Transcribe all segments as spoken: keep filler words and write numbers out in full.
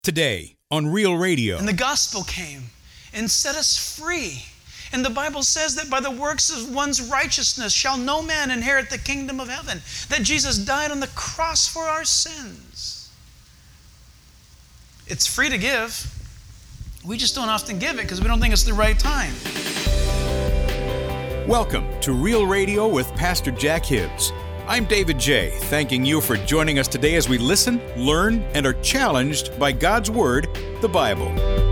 Today on Real Radio. And the gospel came and set us free. And the Bible says that by the works of one's righteousness shall no man inherit the kingdom of heaven. That Jesus died on the cross for our sins. It's free to give. We just don't often give it because we don't think it's the right time. Welcome to Real Radio with Pastor Jack Hibbs. I'm David J., thanking you for joining us today as we listen, learn, and are challenged by God's Word, the Bible.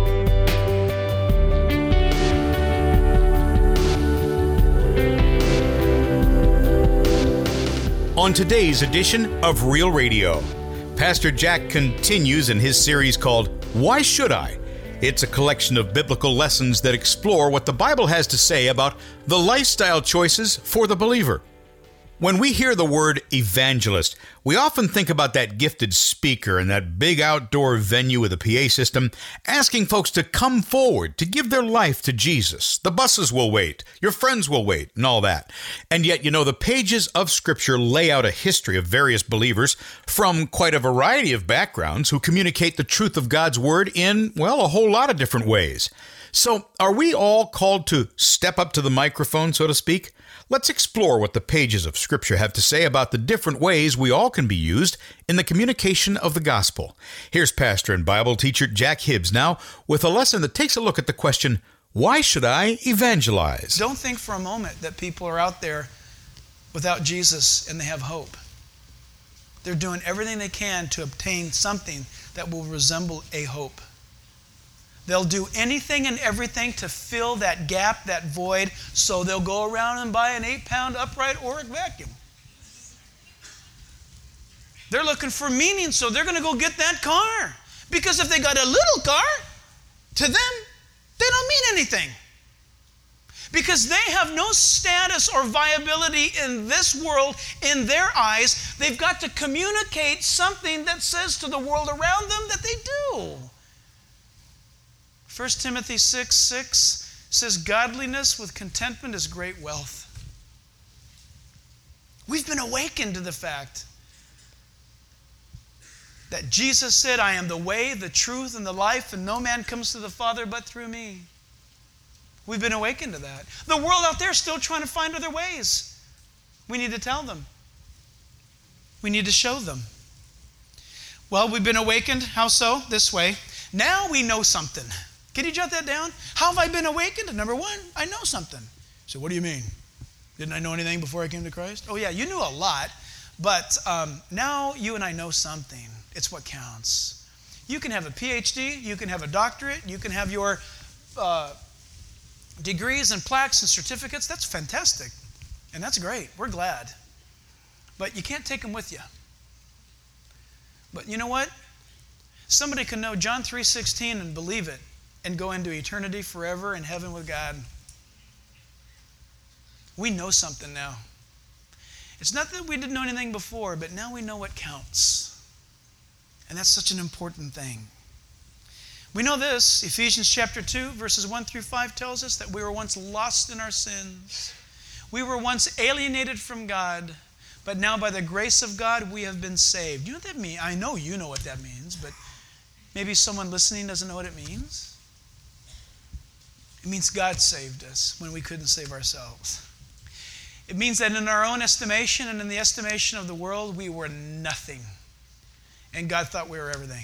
On today's edition of Real Radio, Pastor Jack continues in his series called Why Should I? It's a collection of biblical lessons that explore what the Bible has to say about the lifestyle choices for the believer. When we hear the word evangelist, we often think about that gifted speaker in that big outdoor venue with a P A system, asking folks to come forward to give their life to Jesus. The buses will wait, your friends will wait, and all that. And yet, you know, the pages of Scripture lay out a history of various believers from quite a variety of backgrounds who communicate the truth of God's Word in, well, a whole lot of different ways. So, are we all called to step up to the microphone, so to speak? Let's explore what the pages of Scripture have to say about the different ways we all can be used in the communication of the gospel. Here's pastor and Bible teacher Jack Hibbs now with a lesson that takes a look at the question, why should I evangelize? Don't think for a moment that people are out there without Jesus and they have hope. They're doing everything they can to obtain something that will resemble a hope. They'll do anything and everything to fill that gap, that void, so they'll go around and buy an eight-pound upright Oreck vacuum. They're looking for meaning, so they're going to go get that car. Because if they got a little car, to them, they don't mean anything. Because they have no status or viability in this world, in their eyes. They've got to communicate something that says to the world around them that they do. First Timothy six six says, godliness with contentment is great wealth. We've been awakened to the fact that Jesus said, I am the way, the truth, and the life, and no man comes to the Father but through me. We've been awakened to that. The world out there is still trying to find other ways. We need to tell them. We need to show them. Well, we've been awakened. How so? This way. Now we know something. Can you jot that down? How have I been awakened? Number one, I know something. So what do you mean? Didn't I know anything before I came to Christ? Oh yeah, you knew a lot, but um, now you and I know something. It's what counts. You can have a P H D, you can have a doctorate, you can have your uh, degrees and plaques and certificates. That's fantastic, and that's great. We're glad. But you can't take them with you. But you know what? Somebody can know John three sixteen and believe it, and go into eternity forever in heaven with God. We know something now. It's not that we didn't know anything before, but now we know what counts. And that's such an important thing. We know this, Ephesians chapter two, verses one through five tells us that we were once lost in our sins. We were once alienated from God, but now by the grace of God we have been saved. You know what that means? I know you know what that means, but maybe someone listening doesn't know what it means. It means God saved us when we couldn't save ourselves. It means that in our own estimation and in the estimation of the world, we were nothing. And God thought we were everything.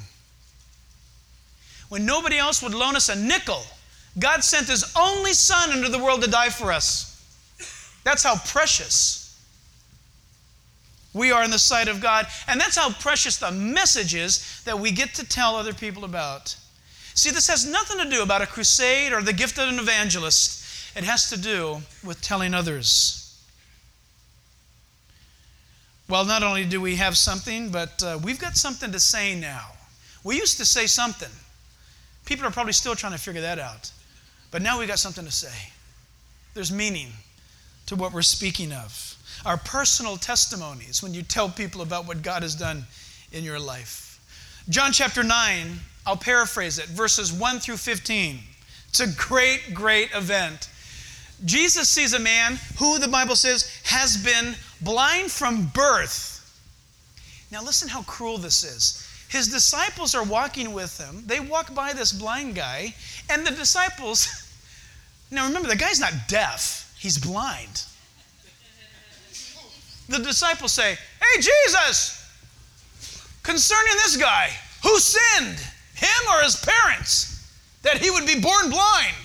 When nobody else would loan us a nickel, God sent His only Son into the world to die for us. That's how precious we are in the sight of God. And that's how precious the message is that we get to tell other people about. See, this has nothing to do about a crusade or the gift of an evangelist. It has to do with telling others. Well, not only do we have something, but uh, we've got something to say now. We used to say something. People are probably still trying to figure that out. But now we've got something to say. There's meaning to what we're speaking of. Our personal testimonies when you tell people about what God has done in your life. John chapter nine, I'll paraphrase it, verses one through fifteen. It's a great, great event. Jesus sees a man who, the Bible says, has been blind from birth. Now listen how cruel this is. His disciples are walking with him. They walk by this blind guy, and the disciples, now remember, the guy's not deaf, he's blind. The disciples say, "Hey, Jesus, concerning this guy, who sinned, him or his parents, that he would be born blind?"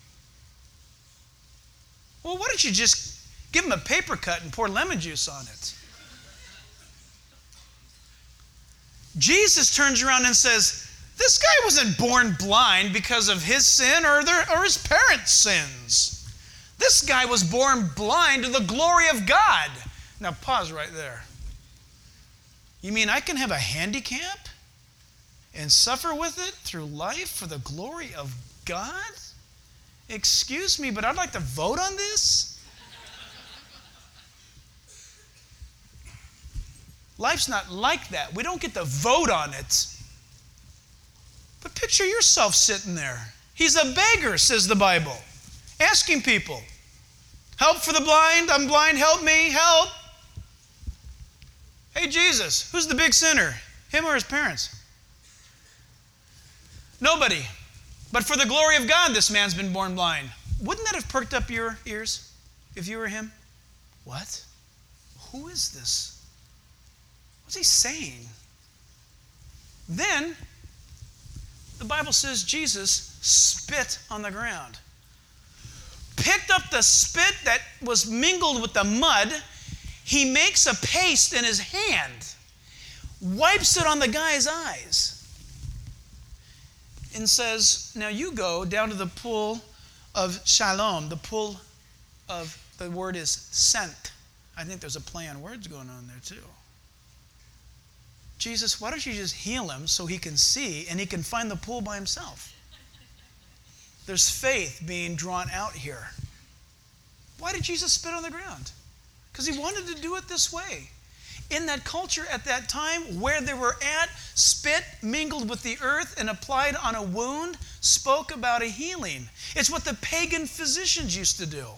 Well, why don't you just give him a paper cut and pour lemon juice on it? Jesus turns around and says, this guy wasn't born blind because of his sin or, their, or his parents' sins. This guy was born blind to the glory of God. Now pause right there. You mean I can have a handicap and suffer with it through life for the glory of God? Excuse me, but I'd like to vote on this. Life's not like that. We don't get to vote on it. But picture yourself sitting there. He's a beggar, says the Bible, asking people, "Help for the blind, I'm blind, help me, help." Hey, Jesus, who's the big sinner? Him or his parents? Nobody. But for the glory of God, this man's been born blind. Wouldn't that have perked up your ears if you were him? What? Who is this? What's he saying? Then, the Bible says Jesus spit on the ground. Picked up the spit that was mingled with the mud. He makes a paste in his hand, wipes it on the guy's eyes, and says, "Now you go down to the pool of Siloam." The pool of, the word is sent. I think there's a play on words going on there too. Jesus, why don't you just heal him so he can see and he can find the pool by himself? There's faith being drawn out here. Why did Jesus spit on the ground? Because he wanted to do it this way. In that culture at that time, where they were at, spit mingled with the earth and applied on a wound spoke about a healing. It's what the pagan physicians used to do.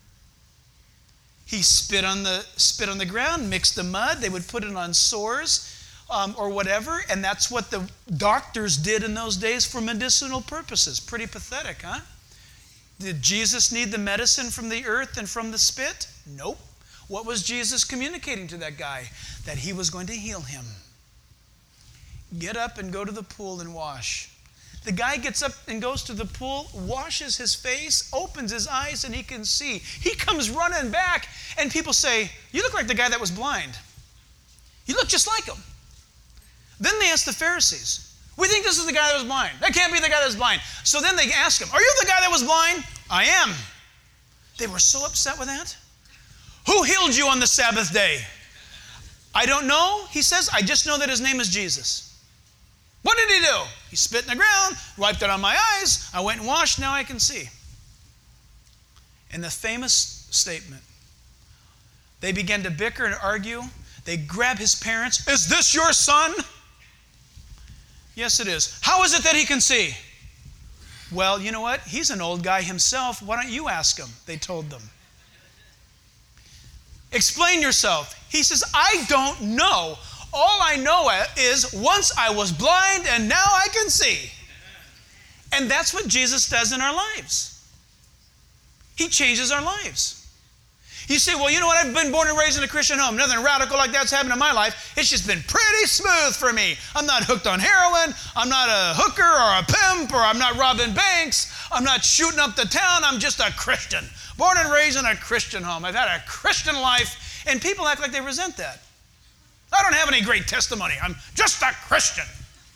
He spit on the spit on the ground, mixed the mud. They would put it on sores um, or whatever, and that's what the doctors did in those days for medicinal purposes. Pretty pathetic, huh? Did Jesus need the medicine from the earth and from the spit? Nope. What was Jesus communicating to that guy? That he was going to heal him. Get up and go to the pool and wash. The guy gets up and goes to the pool, washes his face, opens his eyes, and he can see. He comes running back, and people say, "You look like the guy that was blind. You look just like him." Then they ask the Pharisees, "We think this is the guy that was blind. That can't be the guy that was blind." So then they ask him, "Are you the guy that was blind?" "I am." They were so upset with that. "Who healed you on the Sabbath day?" "I don't know," he says. "I just know that his name is Jesus." "What did he do?" "He spit in the ground, wiped it on my eyes. I went and washed, now I can see." And the famous statement, they began to bicker and argue. They grab his parents. "Is this your son?" "Yes, it is." "How is it that he can see?" "Well, you know what? He's an old guy himself. Why don't you ask him?" They told them. "Explain yourself." He says, "I don't know. All I know is once I was blind and now I can see." And that's what Jesus does in our lives. He changes our lives. You say, "Well, you know what? I've been born and raised in a Christian home. Nothing radical like that's happened in my life. It's just been pretty smooth for me. I'm not hooked on heroin. I'm not a hooker or a pimp, or I'm not robbing banks. I'm not shooting up the town. I'm just a Christian. Born and raised in a Christian home. I've had a Christian life." And people act like they resent that. "I don't have any great testimony. I'm just a Christian."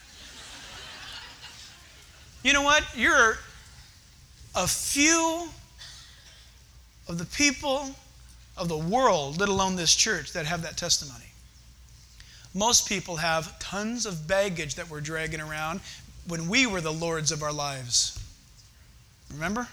You know what? You're a few of the people of the world, let alone this church, that have that testimony. Most people have tons of baggage that we're dragging around when we were the lords of our lives. Remember?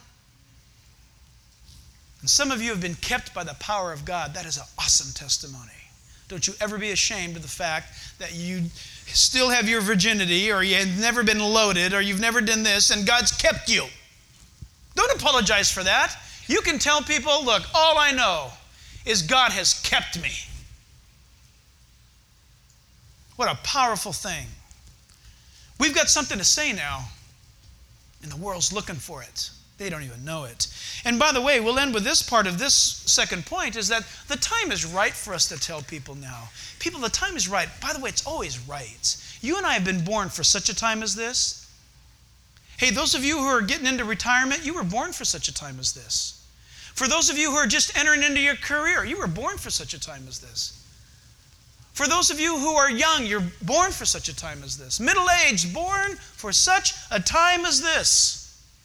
And some of you have been kept by the power of God. That is an awesome testimony. Don't you ever be ashamed of the fact that you still have your virginity, or you've never been loaded, or you've never done this, and God's kept you. Don't apologize for that. You can tell people, "Look, all I know is God has kept me." What a powerful thing. We've got something to say now, and the world's looking for it. They don't even know it. And by the way, we'll end with this part of this second point, is that the time is right for us to tell people now. People, the time is right. By the way, it's always right. You and I have been born for such a time as this. Hey, those of you who are getting into retirement, you were born for such a time as this. For those of you who are just entering into your career, you were born for such a time as this. For those of you who are young, you're born for such a time as this. Middle-aged, born for such a time as this.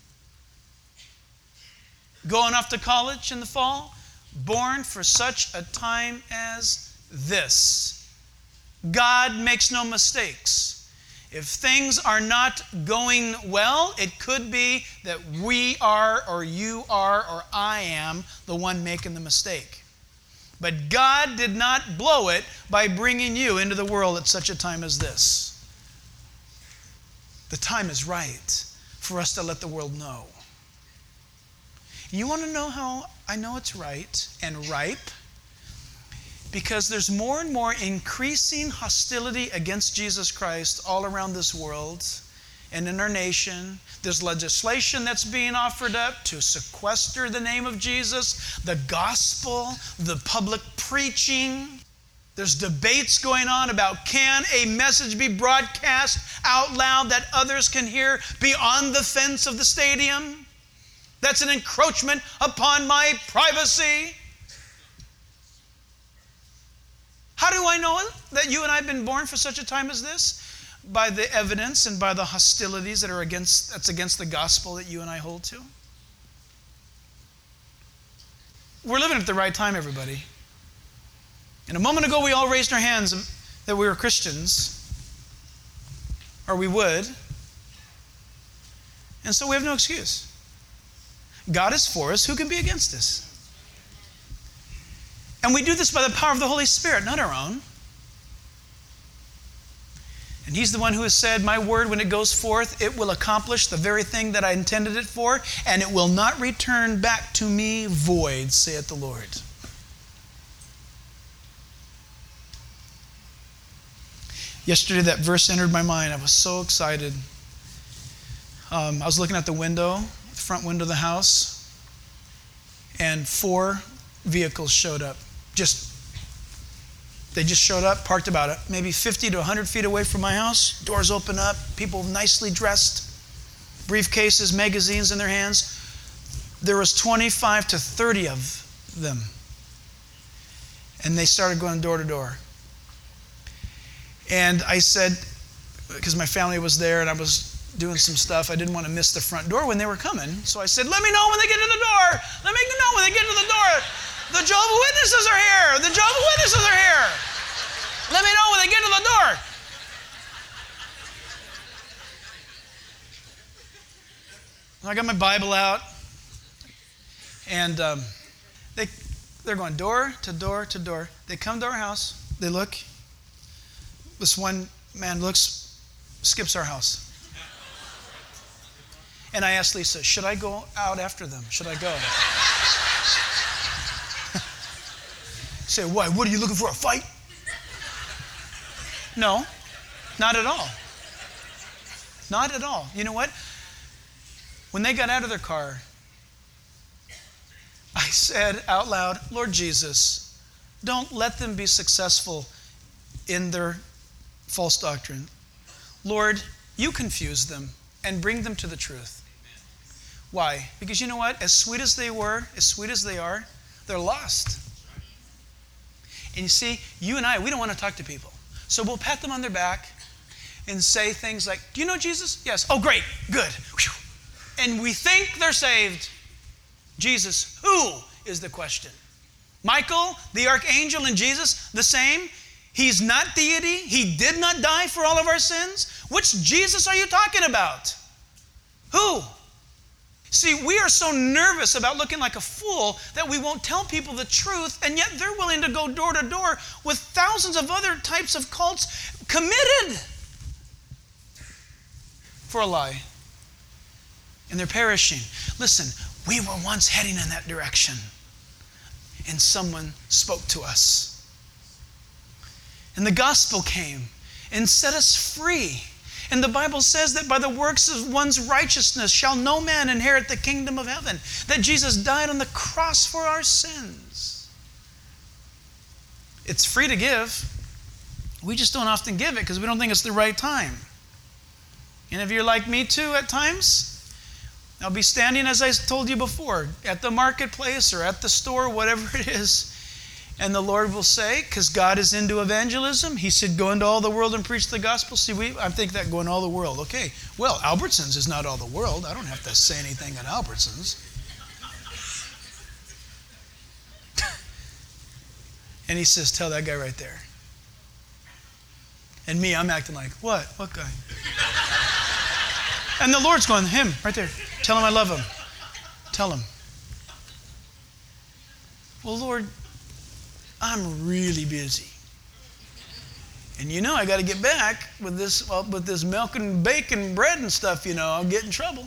Going off to college in the fall, born for such a time as this. God makes no mistakes. If things are not going well, it could be that we are, or you are, or I am the one making the mistake. But God did not blow it by bringing you into the world at such a time as this. The time is right for us to let the world know. You want to know how I know it's right and ripe? Because there's more and more increasing hostility against Jesus Christ all around this world and in our nation. There's legislation that's being offered up to sequester the name of Jesus, the gospel, the public preaching. There's debates going on about, can a message be broadcast out loud that others can hear beyond the fence of the stadium? That's an encroachment upon my privacy. How do I know that you and I have been born for such a time as this? By the evidence and by the hostilities that are against, that's against the gospel that you and I hold to. We're living at the right time, everybody. And a moment ago, we all raised our hands that we were Christians, or we would. And so we have no excuse. God is for us. Who can be against us? And we do this by the power of the Holy Spirit, not our own. And He's the one who has said, my word, when it goes forth, it will accomplish the very thing that I intended it for, and it will not return back to me void, saith the Lord. Yesterday, that verse entered my mind. I was so excited. Um, I was looking at the window, the front window of the house, and four vehicles showed up. Just, they just showed up, parked about maybe fifty to one hundred feet away from my house. Doors open up, people nicely dressed, briefcases, magazines in their hands. There was twenty-five to thirty of them. And they started going door to door. And I said, because my family was there and I was doing some stuff, I didn't want to miss the front door when they were coming. So I said, let me know when they get to the door. Let me know when they get to the door. The Jehovah's Witnesses are here. The Jehovah's Witnesses are here. Let me know when they get to the door. I got my Bible out, and um, they, they're going door to door to door. They come to our house. They look. This one man looks, skips our house. And I asked Lisa, should I go out after them? Should I go? Say, why? What are you looking for, a fight? No, not at all. Not at all. You know what? When they got out of their car, I said out loud, Lord Jesus, don't let them be successful in their false doctrine. Lord, you confuse them and bring them to the truth. Why? Because you know what? As sweet as they were, as sweet as they are, they're lost. And you see, you and I, we don't want to talk to people. So we'll pat them on their back and say things like, do you know Jesus? Yes. Oh, great. Good. And we think they're saved. Jesus, who is the question? Michael, the archangel, and Jesus, the same? He's not deity. He did not die for all of our sins. Which Jesus are you talking about? Who? See, we are so nervous about looking like a fool that we won't tell people the truth, and yet they're willing to go door to door with thousands of other types of cults committed for a lie. And they're perishing. Listen, we were once heading in that direction, and someone spoke to us. And the gospel came and set us free. And the Bible says that by the works of one's righteousness shall no man inherit the kingdom of heaven. That Jesus died on the cross for our sins. It's free to give. We just don't often give it because we don't think it's the right time. And if you're like me too at times, I'll be standing, as I told you before, at the marketplace or at the store, whatever it is, and the Lord will say, because God is into evangelism, He said, go into all the world and preach the gospel. See, we, I think that go into all the world. Okay, well, Albertsons is not all the world. I don't have to say anything at Albertsons. And He says, tell that guy right there. And me, I'm acting like, what? What guy? And the Lord's going, him, right there. Tell him I love him. Tell him. Well, Lord, I'm really busy. And you know I got to get back with this well, with this milk and bacon bread and stuff, you know. I'll get in trouble.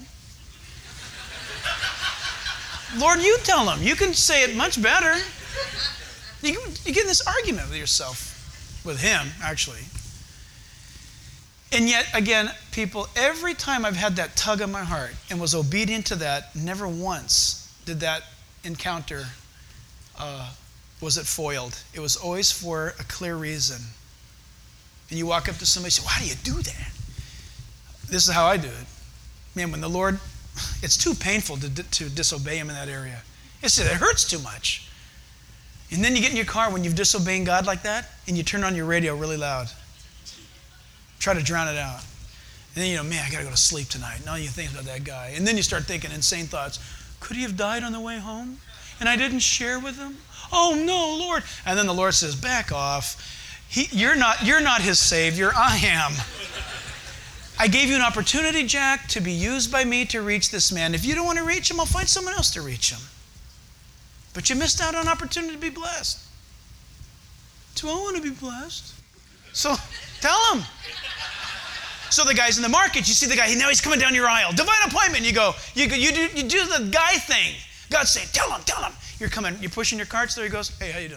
Lord, you tell him. You can say it much better. You, you get in this argument with yourself. With him, actually. And yet, again, people, every time I've had that tug on my heart and was obedient to that, never once did that encounter, uh, was it foiled. It was always for a clear reason. And you walk up to somebody and say, well, how do you do that? This is how I do it. Man, when the Lord, it's too painful to, to disobey Him in that area. It's, it hurts too much. And then you get in your car when you've disobeyed God like that, and you turn on your radio really loud. Try to drown it out. And then you know, man, I got to go to sleep tonight. Now you think about that guy. And then you start thinking insane thoughts. Could he have died on the way home? And I didn't share with him? Oh, no, Lord. And then the Lord says, back off. He, you're not, you're not his Savior. I am. I gave you an opportunity, Jack, to be used by me to reach this man. If you don't want to reach him, I'll find someone else to reach him. But you missed out on an opportunity to be blessed. So I want to be blessed. So tell him. So the guy's in the market. You see the guy. Now he's coming down your aisle. Divine appointment. You go. You go, you do. You do the guy thing. God's saying, "Tell him. Tell him." You're coming. You're pushing your carts. There he goes. Hey, how you doing?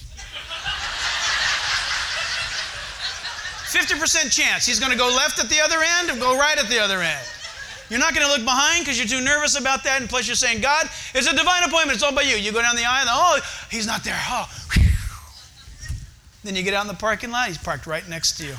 Fifty percent chance he's going to go left at the other end and go right at the other end. You're not going to look behind because you're too nervous about that. And plus, you're saying, "God, it's a divine appointment. It's all by you." You go down the aisle. And, oh, he's not there. Oh. Then you get out in the parking lot. He's parked right next to you.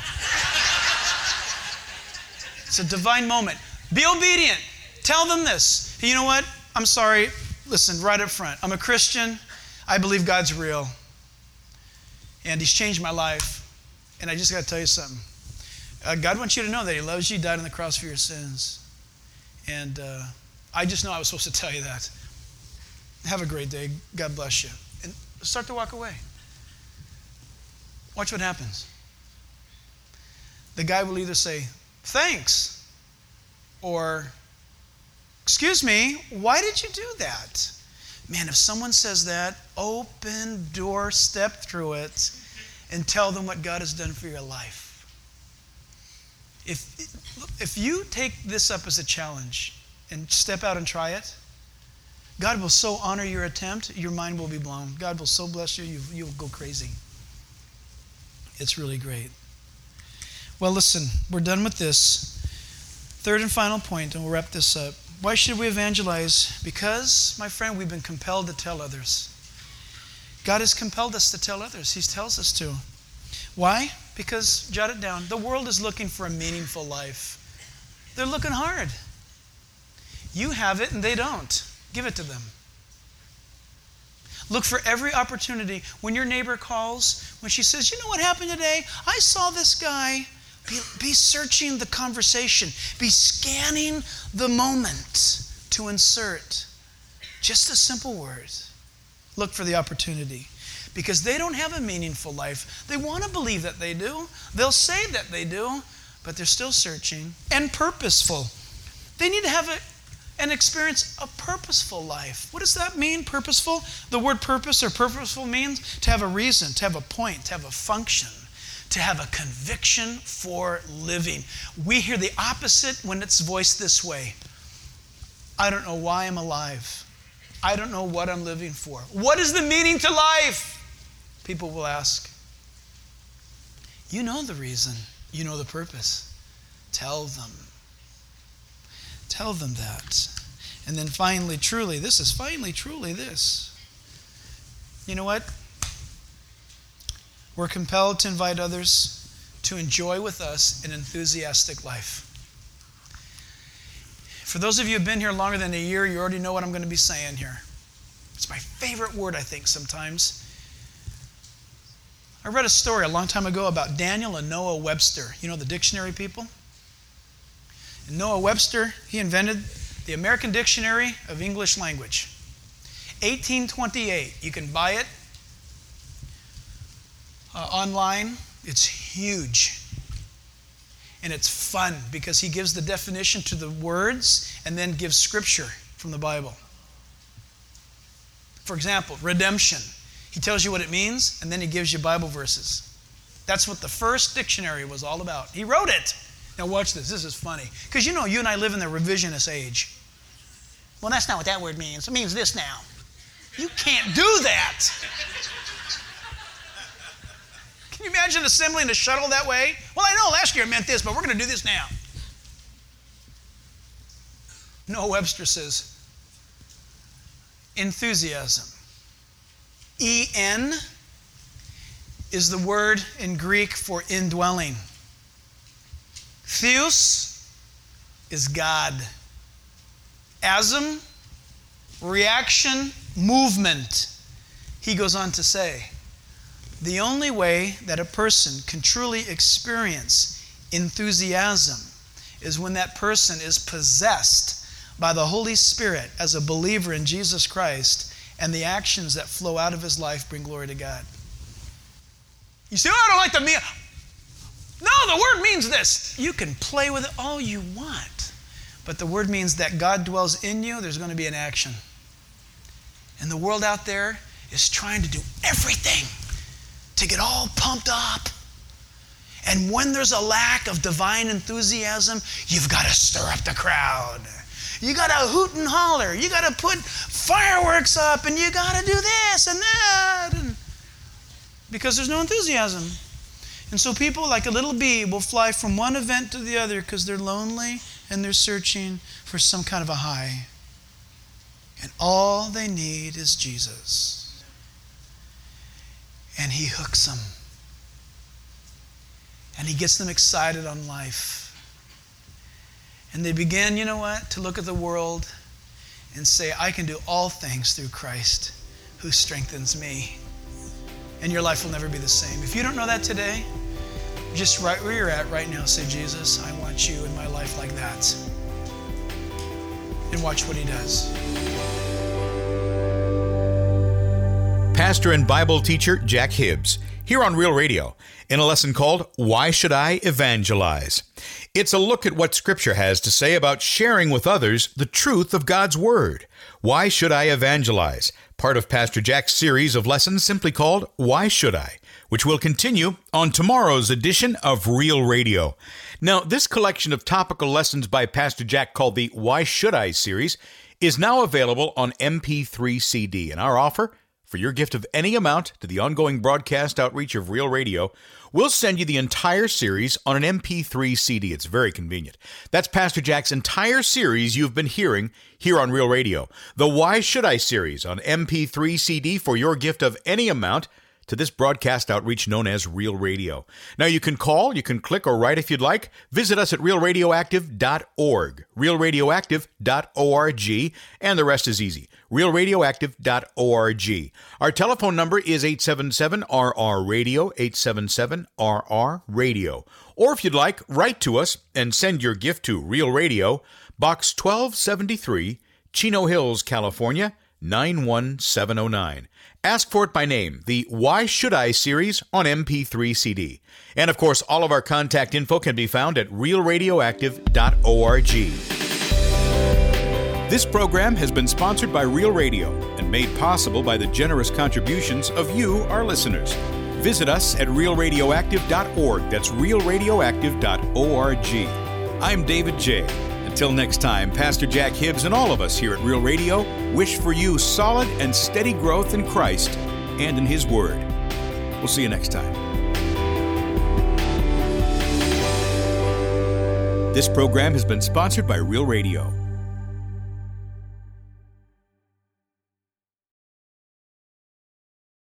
It's a divine moment. Be obedient. Tell them this. Hey, you know what? I'm sorry. Listen, right up front. I'm a Christian. I believe God's real. And He's changed my life. And I just got to tell you something. Uh, God wants you to know that He loves you. He died on the cross for your sins. And uh, I just know I was supposed to tell you that. Have a great day. God bless you. And start to walk away. Watch what happens. The guy will either say, thanks, or, excuse me, why did you do that? Man, if someone says that, open door, step through it, and tell them what God has done for your life. If, if you take this up as a challenge and step out and try it, God will so honor your attempt, your mind will be blown. God will so bless you, you you'll go crazy. It's really great. Well, listen, we're done with this. Third and final point, and we'll wrap this up. Why should we evangelize? Because, my friend, we've been compelled to tell others. God has compelled us to tell others. He tells us to. Why? Because, jot it down, the world is looking for a meaningful life. They're looking hard. You have it and they don't. Give it to them. Look for every opportunity. When your neighbor calls, when she says, you know what happened today? I saw this guy. Be, be searching the conversation. Be scanning the moment to insert just a simple word. Look for the opportunity. Because they don't have a meaningful life. They want to believe that they do. They'll say that they do, but they're still searching. And purposeful. They need to have a and experience a purposeful life. What does that mean, purposeful? The word purpose or purposeful means to have a reason, to have a point, to have a function, to have a conviction for living. We hear the opposite when it's voiced this way. I don't know why I'm alive. I don't know what I'm living for. What is the meaning to life? People will ask. You know the reason. You know the purpose. Tell them. Tell them that. And then finally, truly, this is finally, truly this. You know what? We're compelled to invite others to enjoy with us an enthusiastic life. For those of you who have been here longer than a year, you already know what I'm going to be saying here. It's my favorite word, I think, sometimes. I read a story a long time ago about Daniel and Noah Webster. You know the dictionary people? And Noah Webster, he invented the American Dictionary of English Language. eighteen twenty-eight. You can buy it uh, online. It's huge. And it's fun because he gives the definition to the words and then gives scripture from the Bible. For example, redemption. He tells you what it means and then he gives you Bible verses. That's what the first dictionary was all about. He wrote it. Now watch this. This is funny. Because you know you and I live in the revisionist age. Well, that's not what that word means. It means this now. You can't do that. Can you imagine assembling a shuttle that way? Well, I know last year it meant this, but we're going to do this now. Noah Webster says, enthusiasm. E N is the word in Greek for indwelling. Theos is God. Asm, reaction, movement. He goes on to say, the only way that a person can truly experience enthusiasm is when that person is possessed by the Holy Spirit as a believer in Jesus Christ, and the actions that flow out of his life bring glory to God. You say, oh, I don't like the meal. No, the word means this. You can play with it all you want, but the word means that God dwells in you. There's going to be an action. And the world out there is trying to do everything to get all pumped up. And when there's a lack of divine enthusiasm, you've got to stir up the crowd. You got to hoot and holler. You got to put fireworks up, and you got to do this and that. And because there's no enthusiasm. And so people, like a little bee, will fly from one event to the other because they're lonely and they're searching for some kind of a high. And all they need is Jesus. And he hooks them. And he gets them excited on life. And they begin, you know what, to look at the world and say, I can do all things through Christ who strengthens me. And your life will never be the same. If you don't know that today, just right where you're at right now, say, Jesus, I want you in my life like that. And watch what he does. Pastor and Bible teacher Jack Hibbs, here on Real Radio, in a lesson called Why Should I Evangelize? It's a look at what Scripture has to say about sharing with others the truth of God's Word. Why Should I Evangelize? Part of Pastor Jack's series of lessons simply called Why Should I?, which will continue on tomorrow's edition of Real Radio. Now, this collection of topical lessons by Pastor Jack called the Why Should I series is now available on M P three C D, and our offer for your gift of any amount to the ongoing broadcast outreach of Real Radio, we'll send you the entire series on an M P three C D. It's very convenient. That's Pastor Jack's entire series you've been hearing here on Real Radio. The Why Should I series on M P three C D for your gift of any amount to this broadcast outreach known as Real Radio. Now, you can call, you can click, or write if you'd like. Visit us at real radioactive dot org, real radioactive dot org, and the rest is easy, real radioactive dot org. Our telephone number is eight seven seven R R radio, eight seven seven R R radio. Or if you'd like, write to us and send your gift to Real Radio, Box twelve seventy-three, Chino Hills, California, nine one seven oh nine. Ask for it by name, the Why Should I series on M P three C D. And of course, all of our contact info can be found at real radioactive dot org. This program has been sponsored by Real Radio and made possible by the generous contributions of you, our listeners. Visit us at real radioactive dot org. That's real radioactive dot org. I'm David J. Until next time, Pastor Jack Hibbs and all of us here at Real Radio wish for you solid and steady growth in Christ and in His Word. We'll see you next time. This program has been sponsored by Real Radio.